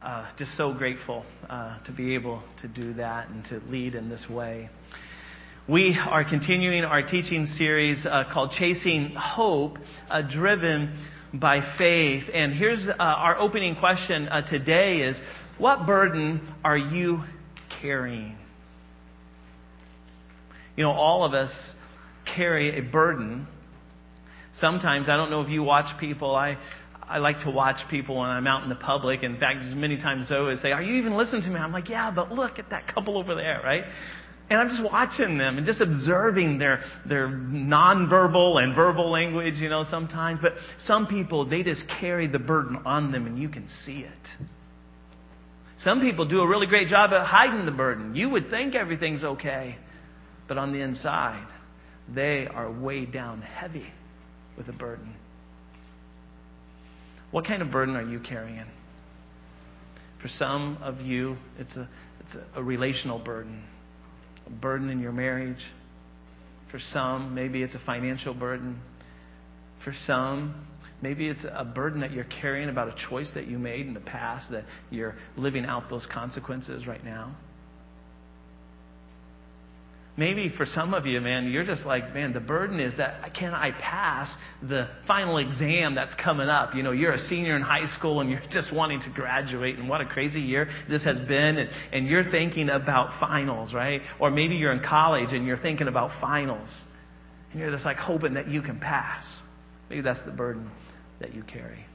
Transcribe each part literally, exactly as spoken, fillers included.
uh, just so grateful uh, to be able to do that and to lead in this way. We are continuing our teaching series uh, called Chasing Hope, uh, driven by faith. And here's uh, our opening question uh, today is, what burden are you carrying? You know, all of us carry a burden. Sometimes, I don't know if you watch people, I I like to watch people when I'm out in the public. In fact, many times I always say, are you even listening to me? I'm like, yeah, but look at that couple over there, right? And I'm just watching them and just observing their their nonverbal and verbal language, you know, sometimes. But some people, they just carry the burden on them and you can see it. Some people do a really great job at hiding the burden. You would think everything's okay. But on the inside, they are weighed down heavy with a burden. What kind of burden are you carrying? For some of you, it's a it's a, a relational burden. A burden in your marriage. For some, maybe it's a financial burden. For some, maybe it's a burden that you're carrying about a choice that you made in the past, that you're living out those consequences right now. Maybe for some of you, man, you're just like, man, the burden is that can I pass the final exam that's coming up? You know, you're a senior in high school and you're just wanting to graduate, and what a crazy year this has been, and, and you're thinking about finals, right? Or maybe you're in college and you're thinking about finals, and you're just like hoping that you can pass. Maybe that's the burden that you carry.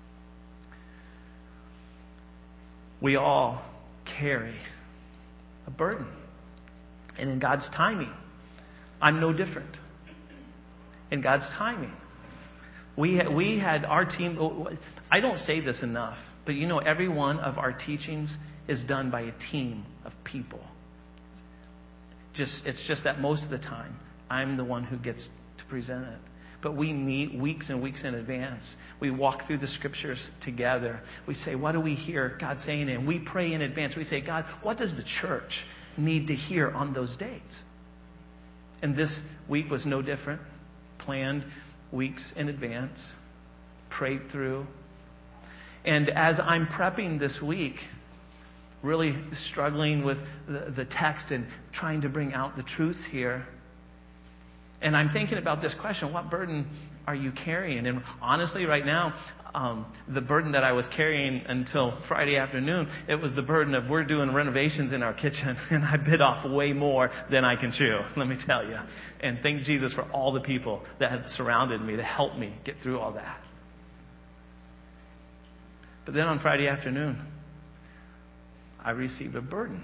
We all carry a burden. And in God's timing, I'm no different. In God's timing, we had, we had our team. I don't say this enough, but you know, every one of our teachings is done by a team of people. Just it's just that most of the time, I'm the one who gets to present it. But we meet weeks and weeks in advance. We walk through the scriptures together. We say, what do we hear God saying? And we pray in advance. We say, God, what does the church need to hear on those dates? And this week was no different. Planned weeks in advance. Prayed through. And as I'm prepping this week, really struggling with the, the text and trying to bring out the truths here, and I'm thinking about this question, what burden are you carrying? And honestly, right now, um, the burden that I was carrying until Friday afternoon, it was the burden of we're doing renovations in our kitchen, and I bit off way more than I can chew, let me tell you. And thank Jesus for all the people that had surrounded me to help me get through all that. But then on Friday afternoon, I received a burden.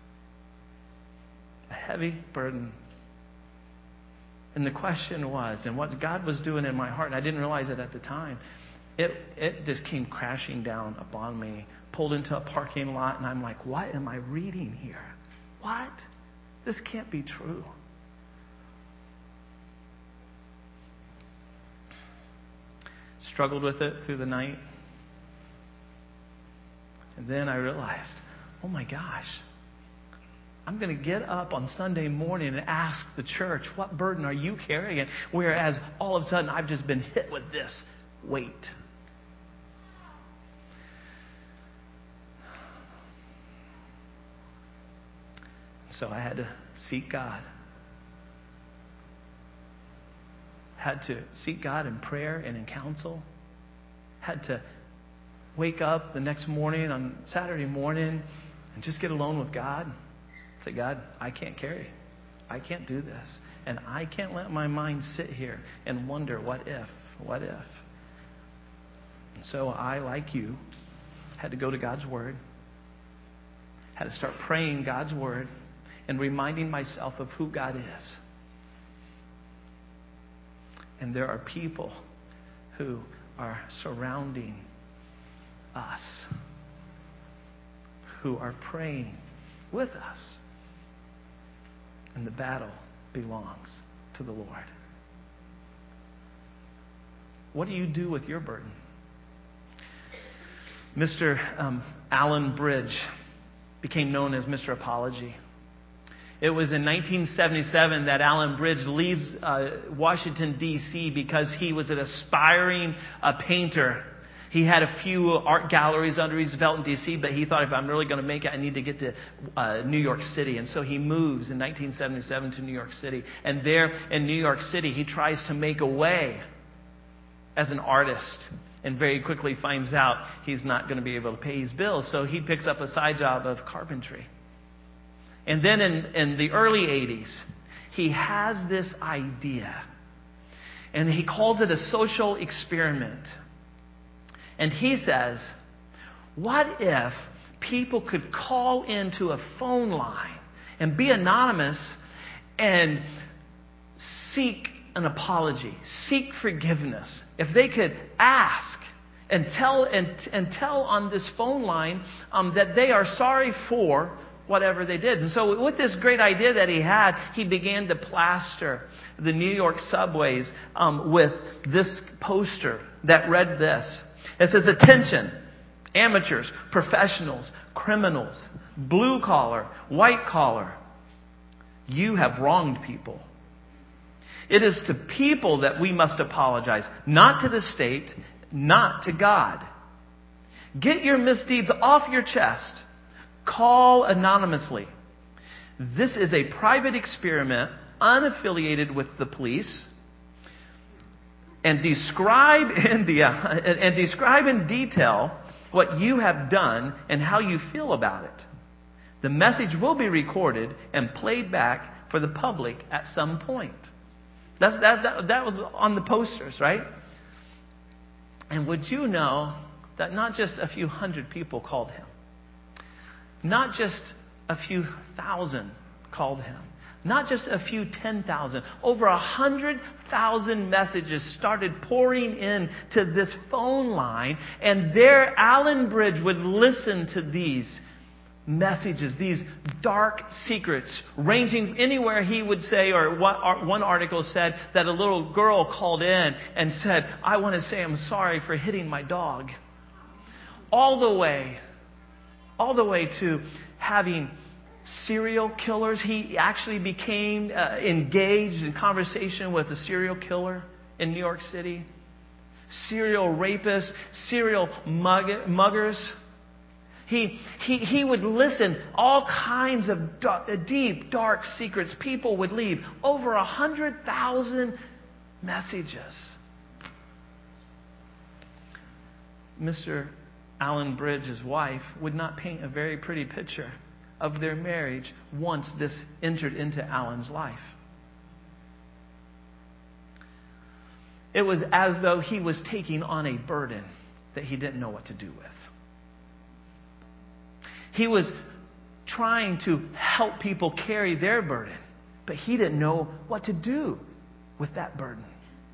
A heavy burden. And the question was, and what God was doing in my heart, and I didn't realize it at the time, it it just came crashing down upon me, pulled into a parking lot, and I'm like, what am I reading here? What? This can't be true. Struggled with it through the night. And then I realized, oh my gosh, I'm going to get up on Sunday morning and ask the church, what burden are you carrying? Whereas all of a sudden I've just been hit with this weight. So I had to seek God. Had to seek God in prayer and in counsel. Had to wake up the next morning on Saturday morning and just get alone with God. Say, God, I can't carry. I can't do this. And I can't let my mind sit here and wonder, what if? What if? And so I, like you, had to go to God's Word. Had to start praying God's Word and reminding myself of who God is. And there are people who are surrounding us, who are praying with us. And the battle belongs to the Lord. What do you do with your burden? Mister Um, Alan Bridge became known as Mister Apology. It was in nineteen seventy-seven that Alan Bridge leaves uh, Washington, D C because he was an aspiring uh, painter. He had a few art galleries under his belt in D C, but he thought, if I'm really going to make it, I need to get to uh, New York City. And so he moves in nineteen seventy-seven to New York City. And there in New York City, he tries to make a way as an artist. And very quickly finds out he's not going to be able to pay his bills. So he picks up a side job of carpentry. And then in, in the early eighties, he has this idea. And he calls it a social experiment. And he says, what if people could call into a phone line and be anonymous and seek an apology, seek forgiveness? If they could ask and tell and, and tell on this phone line um, that they are sorry for whatever they did. And so with this great idea that he had, he began to plaster the New York subways um, with this poster that read this. It says, attention, amateurs, professionals, criminals, blue collar, white collar. You have wronged people. It is to people that we must apologize, not to the state, not to God. Get your misdeeds off your chest. Call anonymously. This is a private experiment, unaffiliated with the police, and describe in the, and describe in detail what you have done and how you feel about it. The message will be recorded and played back for the public at some point. That's, that, that, that was on the posters, right? And would you know that not just a few hundred people called him? Not just a few thousand called him. Not just a few ten thousand. Over a hundred thousand messages started pouring in to this phone line. And there Alan Bridge would listen to these messages, these dark secrets, ranging anywhere. He would say, or what, one article said that a little girl called in and said, I want to say I'm sorry for hitting my dog. All the way All the way to having serial killers. He actually became uh, engaged in conversation with a serial killer in New York City. Serial rapists, serial mug- muggers. He, he, he would listen all kinds of d- deep, dark secrets. People would leave over a hundred thousand messages. Mister Alan Bridge's wife would not paint a very pretty picture of their marriage once this entered into Alan's life. It was as though he was taking on a burden that he didn't know what to do with. He was trying to help people carry their burden, but he didn't know what to do with that burden.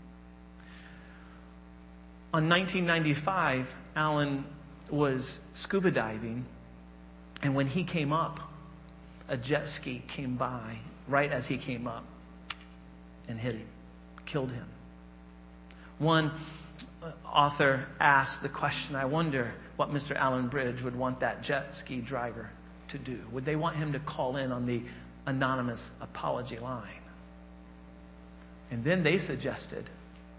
On nineteen ninety-five, Alan was scuba diving, and when he came up, a jet ski came by right as he came up and hit him, killed him. One author asked the question, I wonder what Mister Alan Bridge would want that jet ski driver to do. Would they want him to call in on the anonymous apology line? And then they suggested,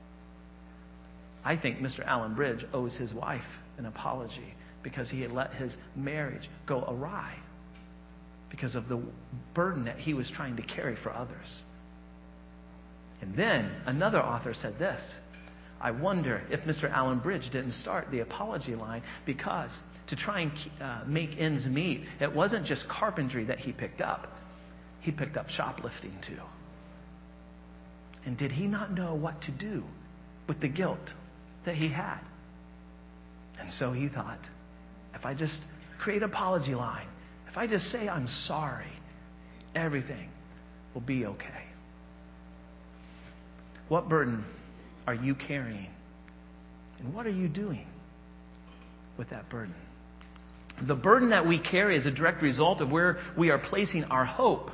I think Mister Alan Bridge owes his wife an apology because he had let his marriage go awry because of the burden that he was trying to carry for others. And then another author said this, I wonder if Mister Alan Bridge didn't start the apology line because to try and uh, make ends meet, it wasn't just carpentry that he picked up. He picked up shoplifting too. And did he not know what to do with the guilt that he had? And so he thought, if I just create an apology line, if I just say I'm sorry, everything will be okay. What burden are you carrying? And what are you doing with that burden? The burden that we carry is a direct result of where we are placing our hope.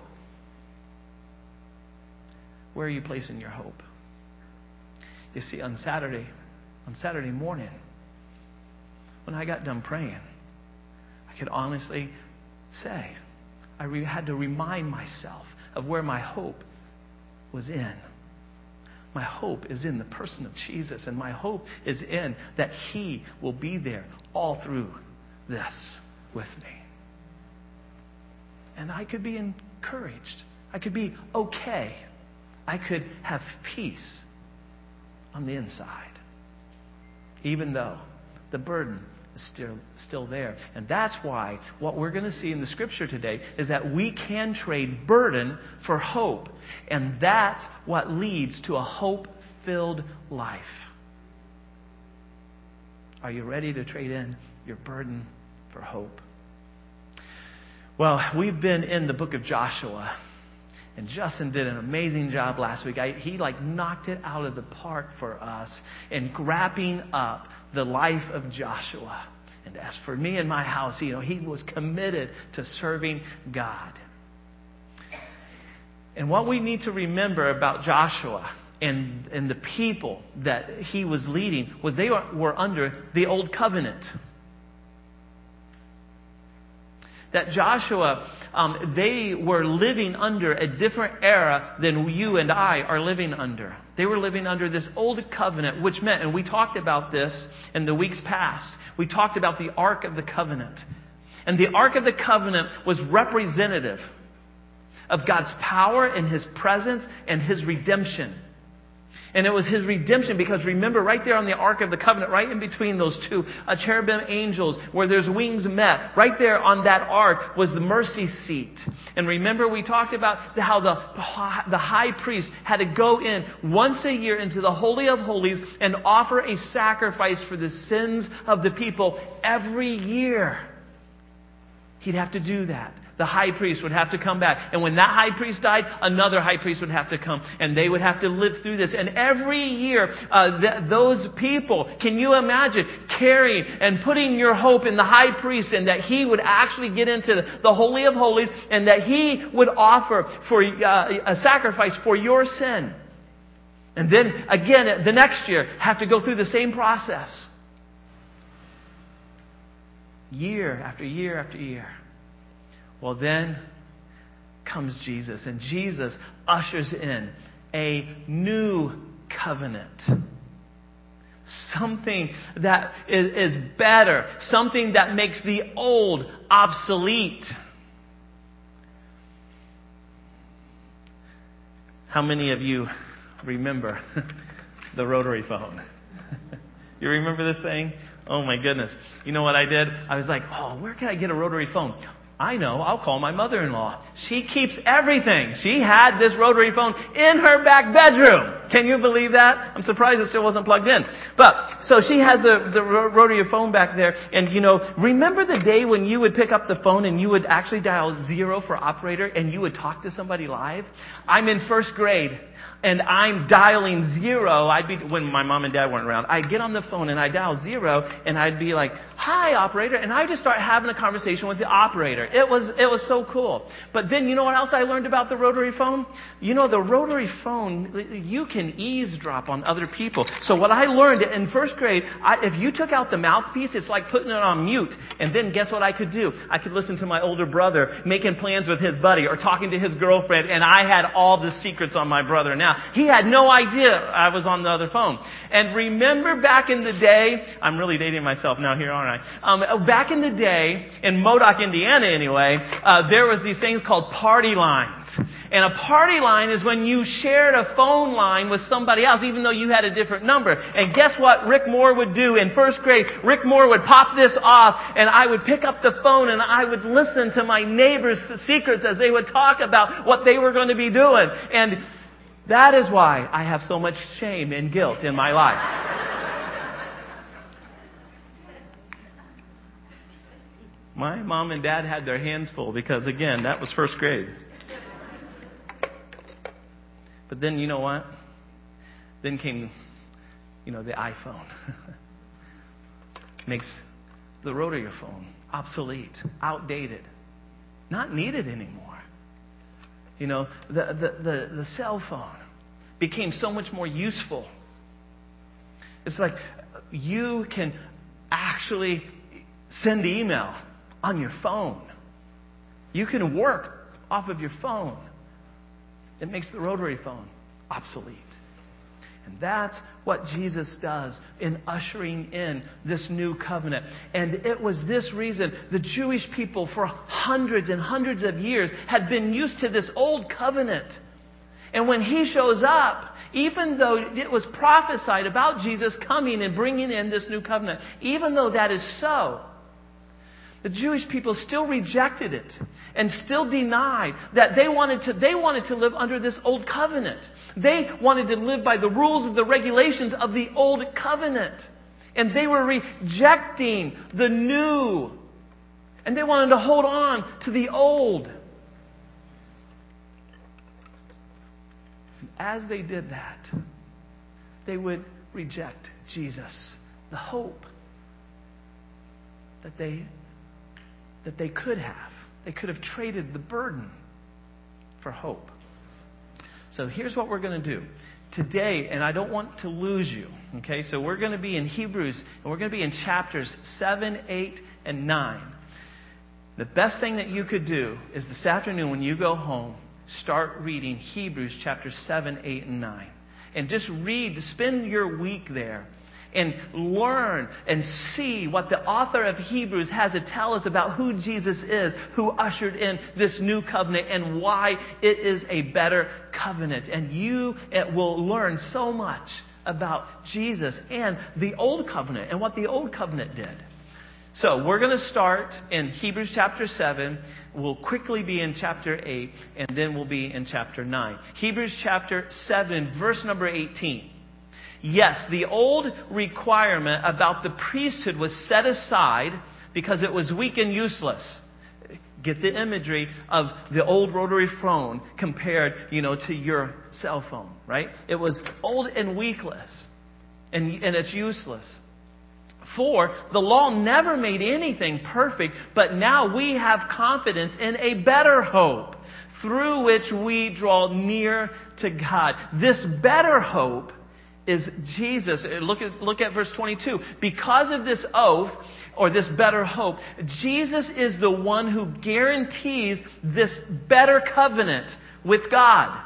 Where are you placing your hope? You see, on Saturday, on Saturday morning, when I got done praying, I could honestly say, I re- had to remind myself of where my hope was in. My hope is in the person of Jesus, and my hope is in that He will be there all through this with me. And I could be encouraged. I could be okay. I could have peace on the inside, even though the burden is still, still there. And that's why what we're going to see in the Scripture today is that we can trade burden for hope. And that's what leads to a hope-filled life. Are you ready to trade in your burden for hope? Well, we've been in the book of Joshua. And Justin did an amazing job last week. I, he like knocked it out of the park for us in wrapping up the life of Joshua. And as for me and my house, you know, he was committed to serving God. And what we need to remember about Joshua and, and the people that he was leading was they were, were under the old covenant. That Joshua, um, they were living under a different era than you and I are living under. They were living under this old covenant, which meant, and we talked about this in the weeks past, we talked about the Ark of the Covenant. And the Ark of the Covenant was representative of God's power and His presence and His redemption. And it was His redemption because remember right there on the Ark of the Covenant, right in between those two uh, cherubim angels where there's wings met, right there on that Ark was the mercy seat. And remember we talked about how the, the high priest had to go in once a year into the Holy of Holies and offer a sacrifice for the sins of the people every year. He'd have to do that. The high priest would have to come back. And when that high priest died, another high priest would have to come. And they would have to live through this. And every year, uh, th- those people, can you imagine carrying and putting your hope in the high priest and that he would actually get into the Holy of Holies and that he would offer for uh, a sacrifice for your sin. And then again, the next year, have to go through the same process. Year after year after year. Well, then comes Jesus, and Jesus ushers in a new covenant. Something that is, is better. Something that makes the old obsolete. How many of you remember the rotary phone? You remember this thing? Oh my goodness. You know what I did? I was like, oh, where can I get a rotary phone? I know, I'll call my mother-in-law. She keeps everything. She had this rotary phone in her back bedroom. Can you believe that? I'm surprised it still wasn't plugged in. But, so she has the, the rotary phone back there. And, you know, remember the day when you would pick up the phone and you would actually dial zero for operator and you would talk to somebody live? I'm in first grade. And I'm dialing zero. I'd be, when my mom and dad weren't around, I'd get on the phone and I'd dial zero and I'd be like, hi, operator. And I'd just start having a conversation with the operator. It was, it was so cool. But then you know what else I learned about the rotary phone? You know, the rotary phone, you can eavesdrop on other people. So what I learned in first grade, I, if you took out the mouthpiece, it's like putting it on mute. And then guess what I could do? I could listen to my older brother making plans with his buddy or talking to his girlfriend. And I had all the secrets on my brother now. He had no idea I was on the other phone. And remember back in the day, I'm really dating myself now here, aren't I? Um, back in the day, in Modoc, Indiana anyway, uh, there was these things called party lines. And a party line is when you shared a phone line with somebody else, even though you had a different number. And guess what Rick Moore would do in first grade? Rick Moore would pop this off, and I would pick up the phone, and I would listen to my neighbors' secrets as they would talk about what they were going to be doing. And that is why I have so much shame and guilt in my life. My mom and dad had their hands full because, again, that was first grade. But then, you know what? Then came, you know, the iPhone. Makes the rotary phone obsolete, outdated, not needed anymore. You know, the, the, the, the cell phone became so much more useful. It's like you can actually send email on your phone. You can work off of your phone. It makes the rotary phone obsolete. And that's what Jesus does in ushering in this new covenant. And it was this reason the Jewish people for hundreds and hundreds of years had been used to this old covenant. And when he shows up, even though it was prophesied about Jesus coming and bringing in this new covenant, even though that is so, the Jewish people still rejected it and still denied that they wanted to, they wanted to live under this old covenant. They wanted to live by the rules and the regulations of the old covenant. And they were rejecting the new. And they wanted to hold on to the old. And as they did that, they would reject Jesus, the hope that they that they could have. They could have traded the burden for hope. So here's what we're going to do. Today, and I don't want to lose you, okay? So we're going to be in Hebrews, and we're going to be in chapters seven, eight, and nine. The best thing that you could do is this afternoon when you go home, start reading Hebrews chapters seven, eight, and nine. And just read, spend your week there. And learn and see what the author of Hebrews has to tell us about who Jesus is, who ushered in this new covenant, and why it is a better covenant. And you will learn so much about Jesus and the old covenant and what the old covenant did. So we're going to start in Hebrews chapter seven. We'll quickly be in chapter eight, and then we'll be in chapter nine. Hebrews chapter seven, verse number eighteen. Yes, the old requirement about the priesthood was set aside because it was weak and useless. Get the imagery of the old rotary phone compared, you know, to your cell phone, right? It was old and weakless, and, and it's useless. For the law never made anything perfect, but now we have confidence in a better hope through which we draw near to God. This better hope is Jesus. Look at, look at verse twenty-two. Because of this oath, or this better hope, Jesus is the one who guarantees this better covenant with God.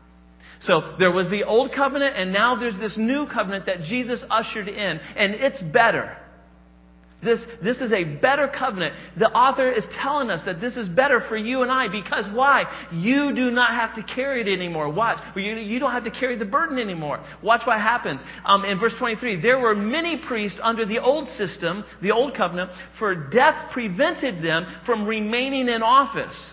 So there was the old covenant, and now there's this new covenant that Jesus ushered in, and it's better. This, this is a better covenant. The author is telling us that this is better for you and I, because why? You do not have to carry it anymore. Watch. You, you don't have to carry the burden anymore. Watch what happens. Um, in verse twenty-three, there were many priests under the old system, the old covenant, for death prevented them from remaining in office.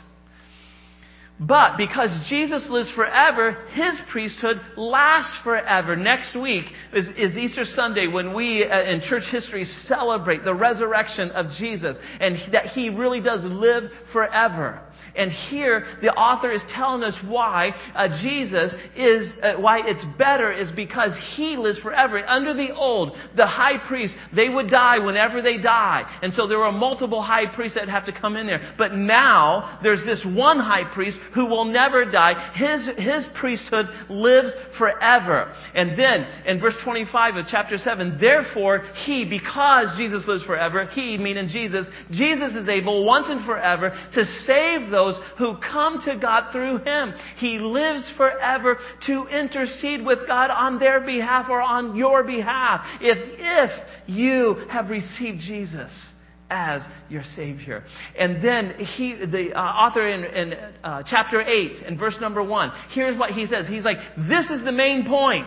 But because Jesus lives forever, His priesthood lasts forever. Next week is, is Easter Sunday, when we uh, in church history celebrate the resurrection of Jesus, and that He really does live forever. And here the author is telling us why uh, Jesus is, uh, why it's better is because He lives forever. Under the old, the high priest, they would die whenever they die. And so there were multiple high priests that have to come in there. But now there's this one high priest who will never die. His, his priesthood lives forever. And then in verse twenty-five of chapter seven, therefore He, because Jesus lives forever, He, meaning Jesus, Jesus is able once and forever to save those who come to God through Him. He lives forever to intercede with God on their behalf or on your behalf. If, if you have received Jesus as your Savior. And then he, the uh, author in, in uh, chapter eight, in verse number one, here's what he says. He's like, this is the main point.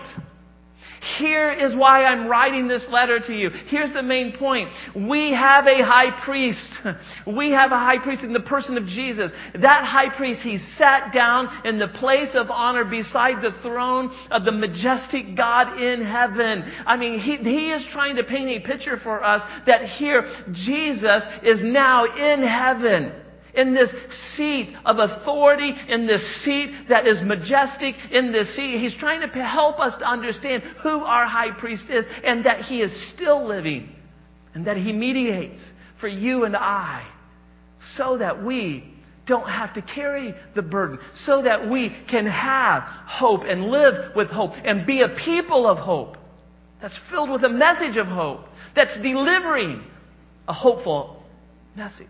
Here is why I'm writing this letter to you. Here's the main point. We have a high priest. We have a high priest in the person of Jesus. That high priest, He sat down in the place of honor beside the throne of the majestic God in heaven. I mean, He, he is trying to paint a picture for us that here Jesus is now in heaven. In this seat of authority, in this seat that is majestic, in this seat. He's trying to help us to understand who our high priest is, and that He is still living, and that He mediates for you and I, so that we don't have to carry the burden, so that we can have hope and live with hope and be a people of hope that's filled with a message of hope, that's delivering a hopeful message.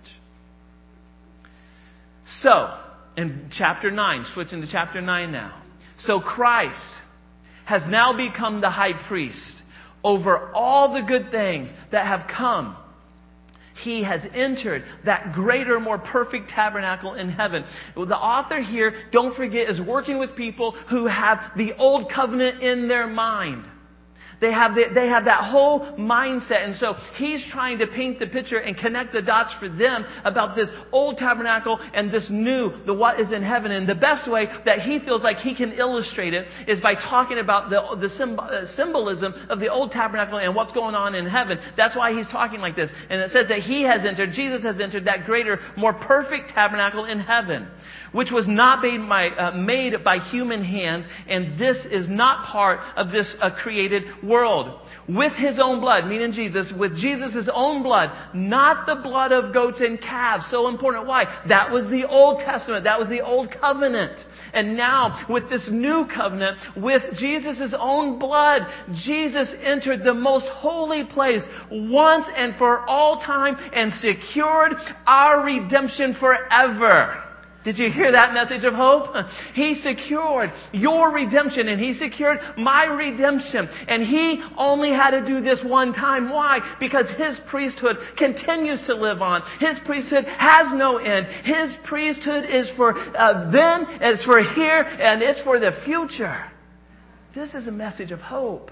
So, in chapter nine, switching to chapter nine now. So Christ has now become the high priest over all the good things that have come. He has entered that greater, more perfect tabernacle in heaven. The author here, don't forget, is working with people who have the old covenant in their mind. They have, the, they have that whole mindset. And so he's trying to paint the picture and connect the dots for them about this old tabernacle and this new, the what is in heaven. And the best way that he feels like he can illustrate it is by talking about the, the symbol, uh, symbolism of the old tabernacle and what's going on in heaven. That's why he's talking like this. And it says that he has entered, Jesus has entered that greater, more perfect tabernacle in heaven, which was not made by, uh, made by human hands. And this is not part of this uh, created world. With his own blood, meaning Jesus, with Jesus' own blood, not the blood of goats and calves. So important. Why? That was the Old Testament. That was the Old Covenant. And now, with this new covenant, with Jesus' own blood, Jesus entered the most holy place once and for all time and secured our redemption forever. Did you hear that message of hope? He secured your redemption and He secured my redemption. And He only had to do this one time. Why? Because His priesthood continues to live on. His priesthood has no end. His priesthood is for uh, then, it's for here, and it's for the future. This is a message of hope.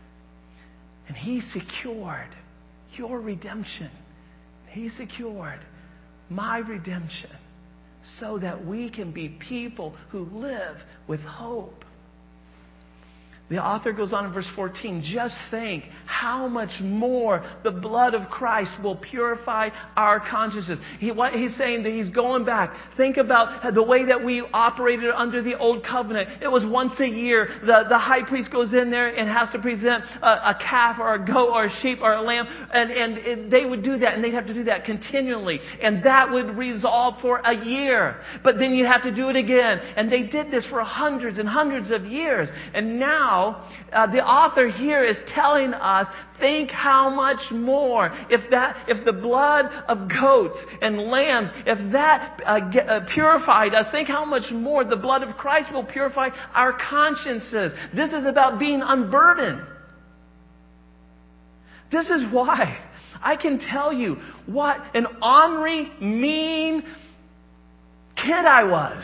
And He secured your redemption. He secured my redemption, so that we can be people who live with hope. The author goes on in verse fourteen, just think how much more the blood of Christ will purify our consciences. He, what he's saying that he's going back. Think about the way that we operated under the old covenant. It was once a year. The, the high priest goes in there and has to present a, a calf or a goat or a sheep or a lamb. And, and it, they would do that, and they'd have to do that continually. And that would resolve for a year. But then you have to do it again. And they did this for hundreds and hundreds of years. And now, Uh, the author here is telling us, think how much more. If that, if the blood of goats and lambs, if that uh, get, uh, purified us, think how much more the blood of Christ will purify our consciences. This is about being unburdened. This is why I can tell you what an ornery, mean kid I was.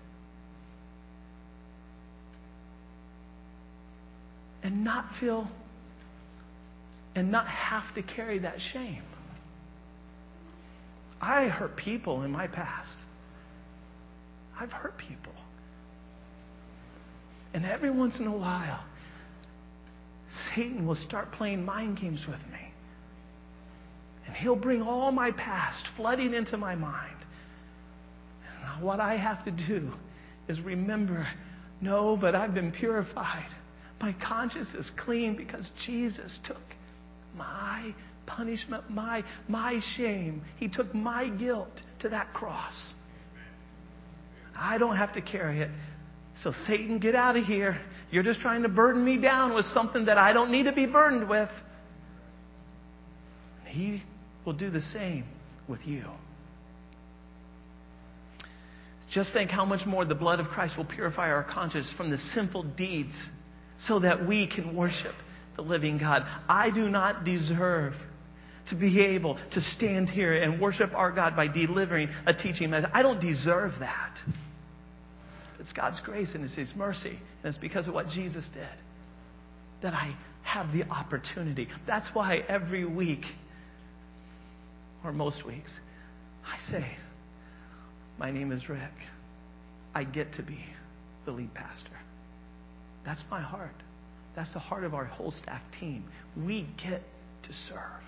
And not feel, and not have to carry that shame. I hurt people in my past. I've hurt people. And every once in a while, Satan will start playing mind games with me. And he'll bring all my past flooding into my mind. And what I have to do is remember, no, but I've been purified. My conscience is clean because Jesus took my punishment, my, my shame. He took my guilt to that cross. I don't have to carry it. So Satan, get out of here. You're just trying to burden me down with something that I don't need to be burdened with. He will do the same with you. Just think how much more the blood of Christ will purify our conscience from the sinful deeds, so that we can worship the living God. I do not deserve to be able to stand here and worship our God by delivering a teaching message. I don't deserve that. It's God's grace and it's His mercy. And it's because of what Jesus did that I have the opportunity. That's why every week, or most weeks, I say, my name is Rick. I get to be the lead pastor. That's my heart. That's the heart of our whole staff team. We get to serve.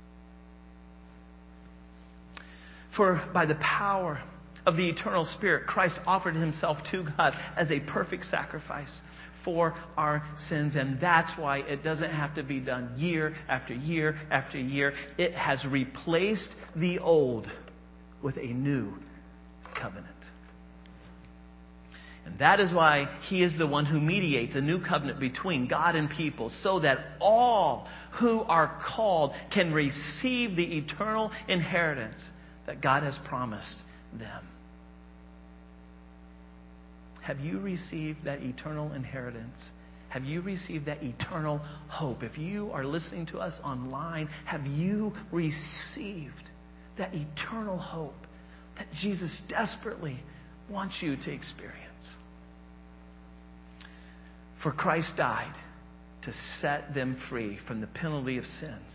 For by the power of the eternal Spirit, Christ offered Himself to God as a perfect sacrifice for our sins. And that's why it doesn't have to be done year after year after year. It has replaced the old with a new covenant. And that is why He is the one who mediates a new covenant between God and people, so that all who are called can receive the eternal inheritance that God has promised them. Have you received that eternal inheritance? Have you received that eternal hope? If you are listening to us online, have you received that eternal hope that Jesus desperately wants you to experience? For Christ died to set them free from the penalty of sins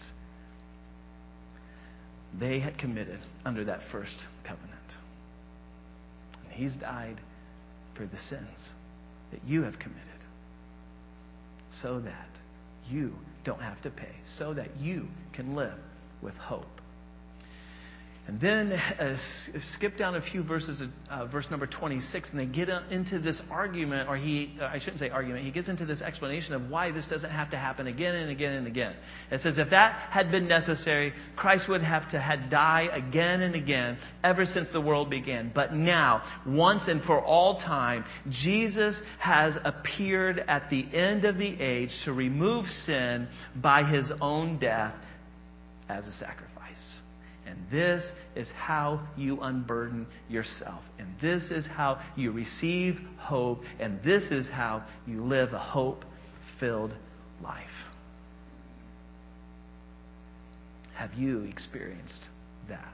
they had committed under that first covenant. And He's died for the sins that you have committed, so that you don't have to pay, so that you can live with hope. And then uh, skip down a few verses, uh, verse number twenty-six, and they get into this argument, or he, uh, I shouldn't say argument, he gets into this explanation of why this doesn't have to happen again and again and again. It says, if that had been necessary, Christ would have to had die again and again ever since the world began. But now, once and for all time, Jesus has appeared at the end of the age to remove sin by His own death as a sacrifice. And this is how you unburden yourself. And this is how you receive hope. And this is how you live a hope-filled life. Have you experienced that?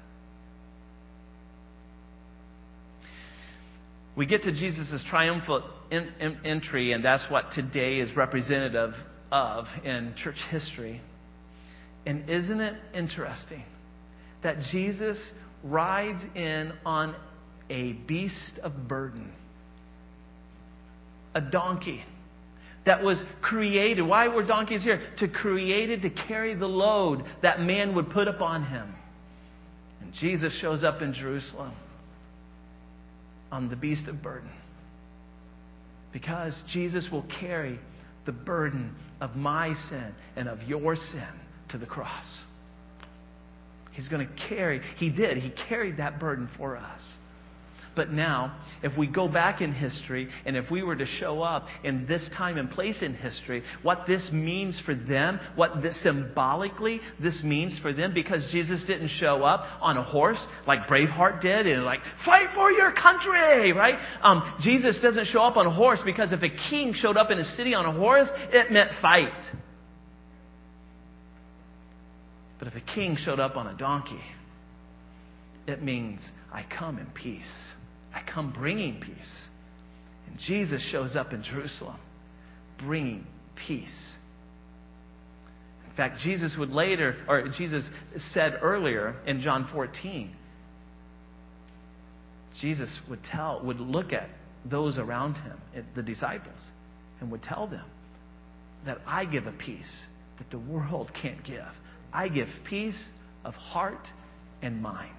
We get to Jesus' triumphal in, in, entry, and that's what today is representative of in church history. And isn't it interesting that Jesus rides in on a beast of burden, a donkey that was created. Why were donkeys here? To created to carry the load that man would put upon him. And Jesus shows up in Jerusalem on the beast of burden, because Jesus will carry the burden of my sin and of your sin to the cross. He's going to carry, He did, He carried that burden for us. But now, if we go back in history, and if we were to show up in this time and place in history, what this means for them, what this symbolically this means for them, because Jesus didn't show up on a horse like Braveheart did, and like, fight for your country, right? Um, Jesus doesn't show up on a horse because if a king showed up in a city on a horse, it meant fight. But if a king showed up on a donkey, it means I come in peace. I come bringing peace. And Jesus shows up in Jerusalem bringing peace. In fact, Jesus would later, or Jesus said earlier in John fourteen, Jesus would tell, would look at those around him, the disciples, and would tell them that I give a peace that the world can't give. I give peace of heart and mind.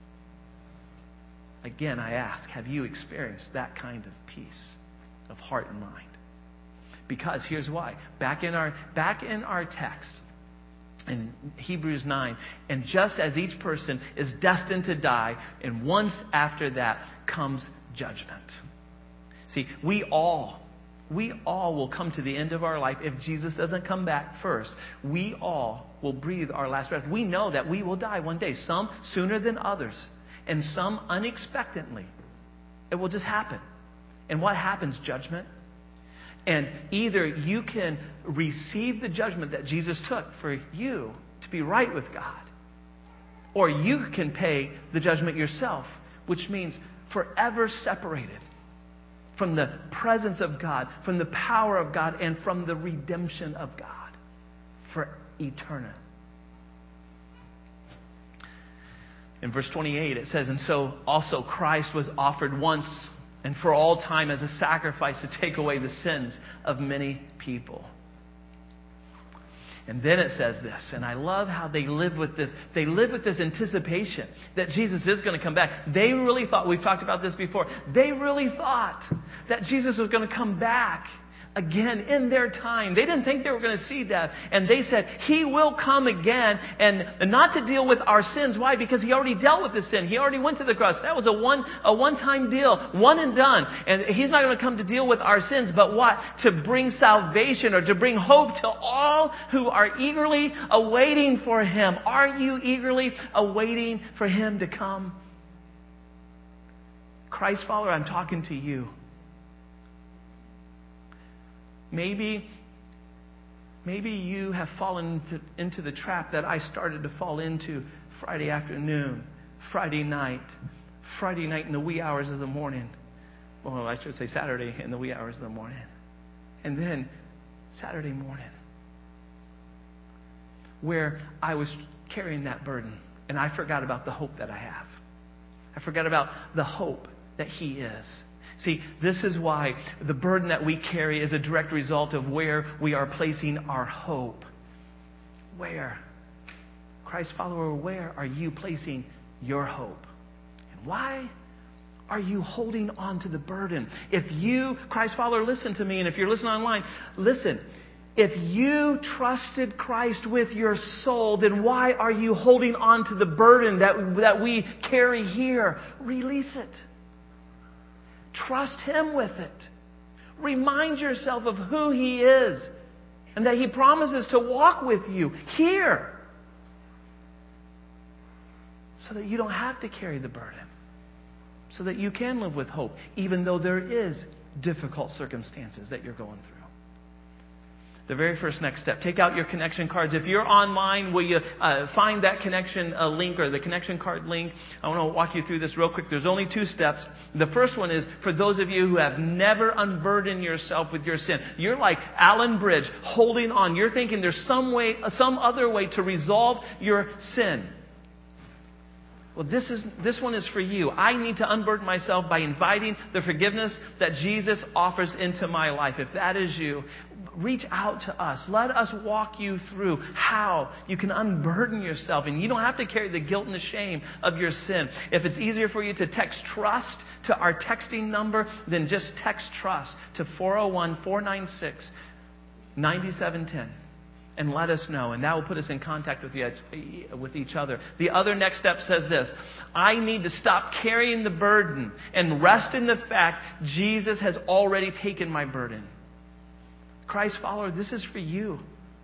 Again, I ask, have you experienced that kind of peace of heart and mind? Because here's why. Back in our back in our text, in Hebrews nine, and just as each person is destined to die, and once after that comes judgment. See, we all We all will come to the end of our life if Jesus doesn't come back first. We all will breathe our last breath. We know that we will die one day. Some sooner than others. And some unexpectedly. It will just happen. And what happens? Judgment. And either you can receive the judgment that Jesus took for you to be right with God. Or you can pay the judgment yourself. Which means forever separated from the presence of God, from the power of God, and from the redemption of God for eternity. In verse twenty-eight it says, and so also Christ was offered once and for all time as a sacrifice to take away the sins of many people. And then it says this, and I love how they live with this. They live with this anticipation that Jesus is going to come back. They really thought, we've talked about this before, they really thought that Jesus was going to come back again in their time. They didn't think they were going to see death. And they said, He will come again, and not to deal with our sins. Why? Because He already dealt with the sin. He already went to the cross. That was a one a one-time deal, one and done. And He's not going to come to deal with our sins, but what? To bring salvation, or to bring hope to all who are eagerly awaiting for Him. Are you eagerly awaiting for Him to come? Christ follower, I'm talking to you. Maybe Maybe you have fallen into, into the trap that I started to fall into Friday afternoon, Friday night, Friday night in the wee hours of the morning. Well, I should say Saturday in the wee hours of the morning. And then Saturday morning, where I was carrying that burden and I forgot about the hope that I have. I forgot about the hope that He is. See, this is why the burden that we carry is a direct result of where we are placing our hope. Where? Christ follower, where are you placing your hope? And why are you holding on to the burden? If you, Christ follower, listen to me, and if you're listening online, listen. If you trusted Christ with your soul, then why are you holding on to the burden that, that we carry here? Release it. Trust Him with it. Remind yourself of who He is and that He promises to walk with you here so that you don't have to carry the burden, so that you can live with hope, even though there is difficult circumstances that you're going through. The very first next step, take out your connection cards. If you're online, will you uh, find that connection uh, link or the connection card link? I want to walk you through this real quick. There's only two steps. The first one is for those of you who have never unburdened yourself with your sin. You're like Alan Bridge, holding on. You're thinking there's some way, some other way to resolve your sin. Well, this is this one is for you. I need to unburden myself by inviting the forgiveness that Jesus offers into my life. If that is you, reach out to us. Let us walk you through how you can unburden yourself. And you don't have to carry the guilt and the shame of your sin. If it's easier for you to text TRUST to our texting number, then just text TRUST to four oh one, four nine six, nine seven one zero. And let us know. And that will put us in contact with, the, with each other. The other next step says this. I need to stop carrying the burden and rest in the fact Jesus has already taken my burden. Christ follower, this is for you.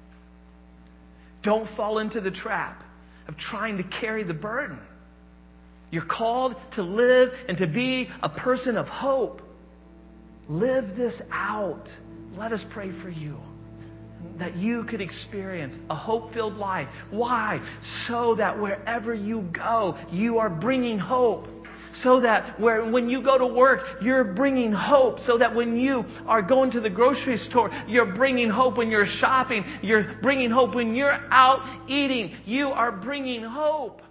Don't fall into the trap of trying to carry the burden. You're called to live and to be a person of hope. Live this out. Let us pray for you, that you could experience a hope-filled life. Why? So that wherever you go, you are bringing hope. So that where, when you go to work, you're bringing hope. So that when you are going to the grocery store, you're bringing hope. When you're shopping, you're bringing hope. When you're out eating, you are bringing hope.